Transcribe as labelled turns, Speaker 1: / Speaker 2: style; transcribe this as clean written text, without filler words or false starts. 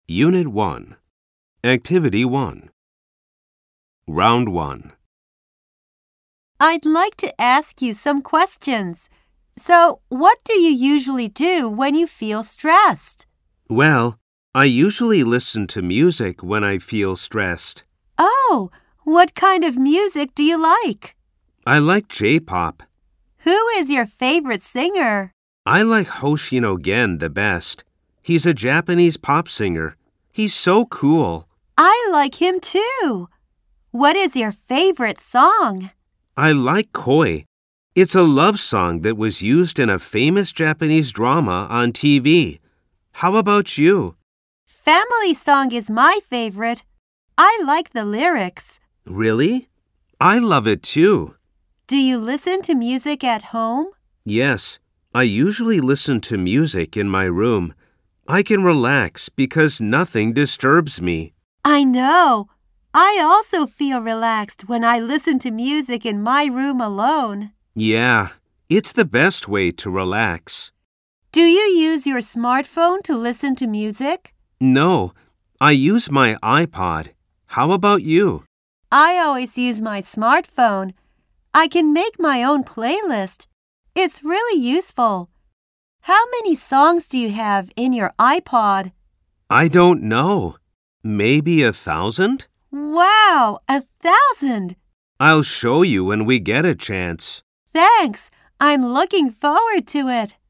Speaker 1: Unit 1. Activity 1. Round 1.
Speaker 2: I'd like to ask you some questions. So, what do you usually do when you feel stressed?
Speaker 1: Well, I usually listen to music when I feel stressed.
Speaker 2: Oh, what kind of music do you like?
Speaker 1: I like J-pop.
Speaker 2: Who is your favorite singer?
Speaker 1: I like Hoshino Gen the best. He's a Japanese pop singer. He's so cool.
Speaker 2: I like him too. What is your favorite song?
Speaker 1: I like Koi. It's a love song that was used in a famous Japanese drama on TV. How about you?
Speaker 2: Family Song is my favorite. I like the lyrics.
Speaker 1: Really? I love it too.
Speaker 2: Do you listen to music at home?
Speaker 1: Yes, I usually listen to music in my room. I can relax because nothing disturbs me.
Speaker 2: I know. I also feel relaxed when I listen to music in my room alone.
Speaker 1: Yeah, it's the best way to relax.
Speaker 2: Do you use your smartphone to listen to music?
Speaker 1: No, I use my iPod. How about you?
Speaker 2: I always use my smartphone. I can make my own playlist. It's really useful. How many songs do you have in your iPod?
Speaker 1: I don't know. Maybe 1,000?
Speaker 2: Wow, 1,000!
Speaker 1: I'll show you when we get a chance.
Speaker 2: Thanks. I'm looking forward to it.